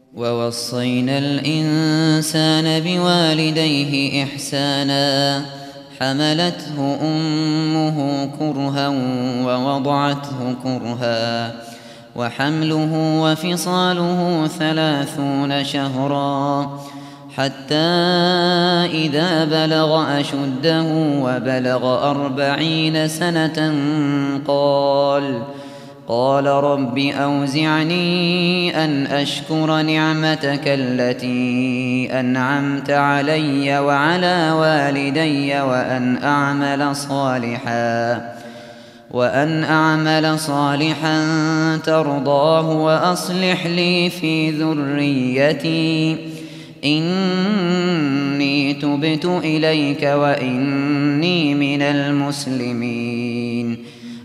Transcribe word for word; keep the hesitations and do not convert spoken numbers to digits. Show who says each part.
Speaker 1: ووصينا الإنسان بوالديه إحسانا حملته أمه كرها ووضعته كرها وحمله وفصاله ثلاثون شهرا حتى إذا بلغ أشده وبلغ أربعين سنة قال قال رب أوزعني أن أشكر نعمتك التي أنعمت علي وعلى والدي وأن أعمل صالحا وأن أعمل صالحا ترضاه وأصلح لي في ذريتي إني تبت إليك وإني من المسلمين